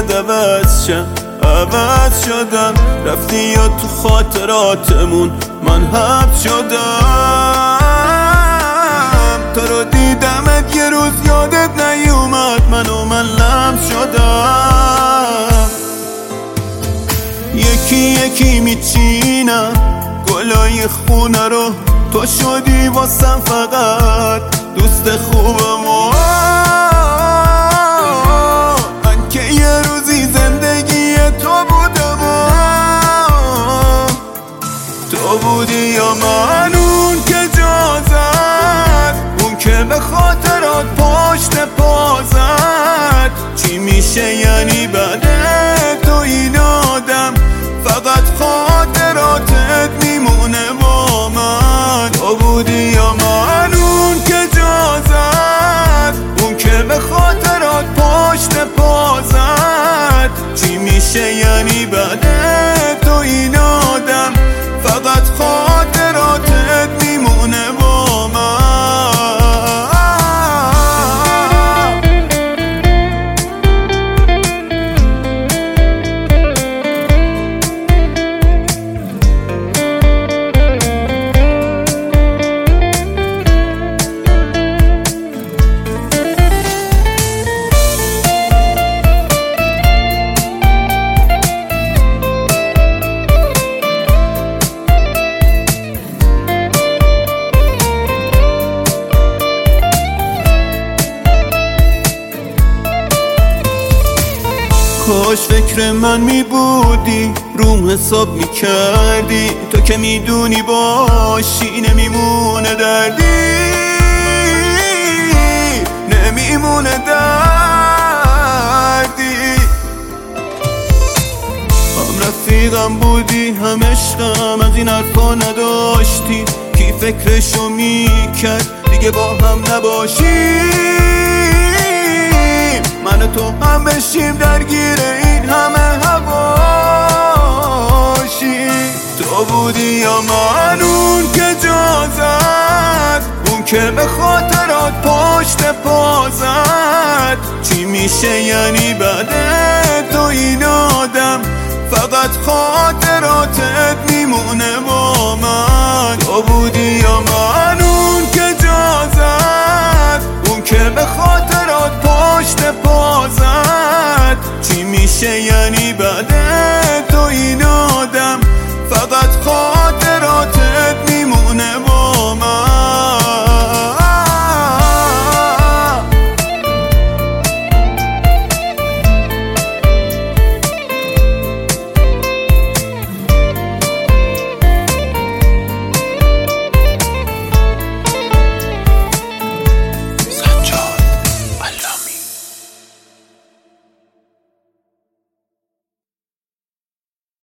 باید عوض شم، عوض شدم. رفتی یا تو خاطراتمون من حبس شدم. تو رو دیدمت یه روز یادت نیومد، من لمس شدم. یکی یکی میچینم گلای خونه رو، تو شدی واسم فقط دوست خوبم. من که یه روزی زندگی تو بودم، تو بودی یا من اون که جا زد، اون که به خاطرات پشت پا زد. چی میشه یعنی بعد تو این آدم فقط خاطراتت میمونه با من؟ تو بودی یا من اون که جا زد، اون که به خاطرات پشت پا زد. چی میشه یعنی بعد تو این آدم فقط خاطراتت میمونه با من؟ کاش فکر من میبودی، روم حساب میکردی. تو که میدونی باشی نمیمونه دردی، نمیمونه دردی. هم رفیقم بودی هم عشقم، از این حرفا نداشتی. کی فکرشو میکرد دیگه با هم نباشیم؟ من و تو هم بشیم درگیر این همه هواشی. تو بودی یا من اون که جا زد، اون که به خاطرات پشت پا زد. چی میشه یعنی بعد تو این آدم فقط خاطراتت میمونه با من؟ تو